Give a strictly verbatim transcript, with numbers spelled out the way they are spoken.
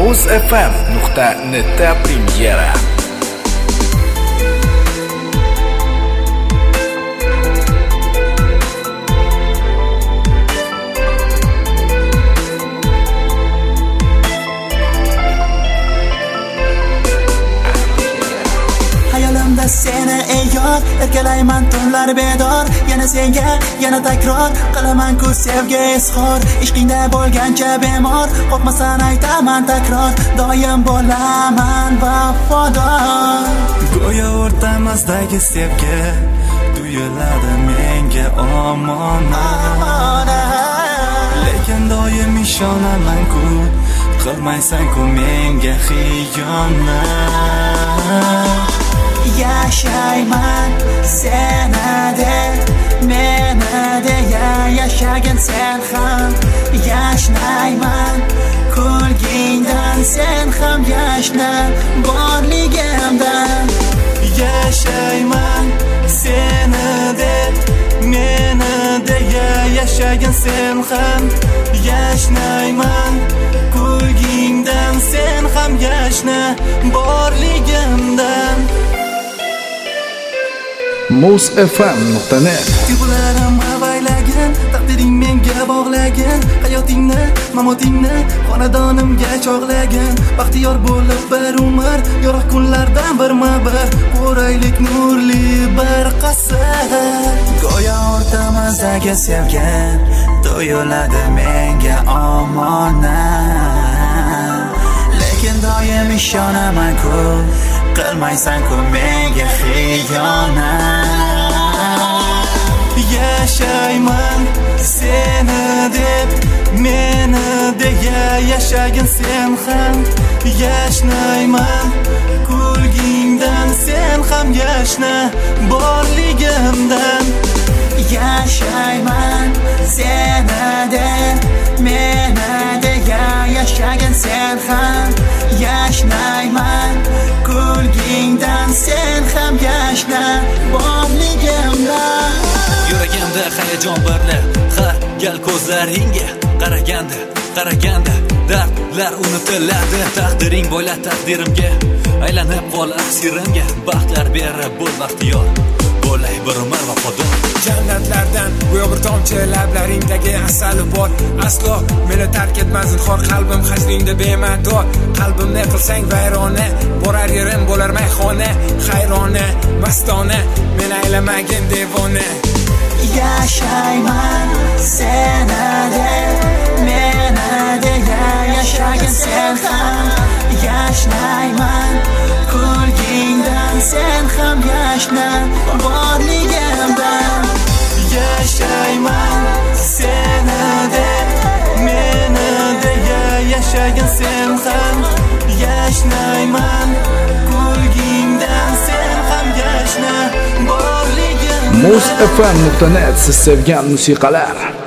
muz f m nuqta net premyera. Hayolimda seni ey yor, erkalayman tunlar bedor. Yana senga, yana takror qilaman-ku sevgi izhor. Ishqingda bo'lgancha bemor, qo'rqmasdan aytaman takror, doim bo'laman vafodor. Go'yo o'rtamizdagi sevgi tuyuladi menga omonat. Lekin doim ishonaman-ku, qilmaysan-ku menga xiyonat. Yashayman seni deb, meni deya yashagin sen ham. Yashnayman kulgingdan, sen ham yashna borligimdan. Yashayman seni deb, meni deya yashagin sen ham. Yashnayman kulgingdan, sen ham yashna borligimdan. muz f m nuqta net. Tuyg'ularim avaylagin, taqdiring menga bog'lagin. Hayotingni, mamotingni xonadonimga chog'lagin. Baxtiyor bo'lib bir umr, yorug' kunlardan birma-bir ko'raylik nurli bir qasr. Go'yo o'rtamizdagi sevgi tuyuladi menga omonat. Lekin doim ishonaman-ku, qilmaysan-ku menga xiyonat. Yashayman seni deb, meni deya yashagin sen ham. Yashnayman kulgingdan, sen ham yashna borligimdan. Yashayman seni deb, meni deya yashagin sen ham. Yashnayman kulgingdan, sen ham yashna borligimdan. Yuragimda hayajon birli, har gal ko'zlaringga qaraganda, qaraganda dardlar unutiladi. Taqdiring bo'la taqdirimga, aylanib qol asirimga. Baxtlar berib bo'l baxtiyor, bo'lay bir umr vafodor. Jannatlardan go'yo bir tomchi lablaringdagi asali bor. Aslo meni tark etmaz zinhor, qalbim hajringda bemador. Qalbimni qilsang vayrona, borar yerim bo'lar mayxona. Hayrona, mastona, meni aylamagin devona. Yashayman seni deb, meni deya yashagin sen ham. Yashnayman kulgingdan, sen ham yashna borligimdan. Yashayman seni deb, meni deya yashagin sen ham. Yashnayman kulgingdan, sen ham yashna borligimdan. muz f m nuqta net siz sevgan musiqalar.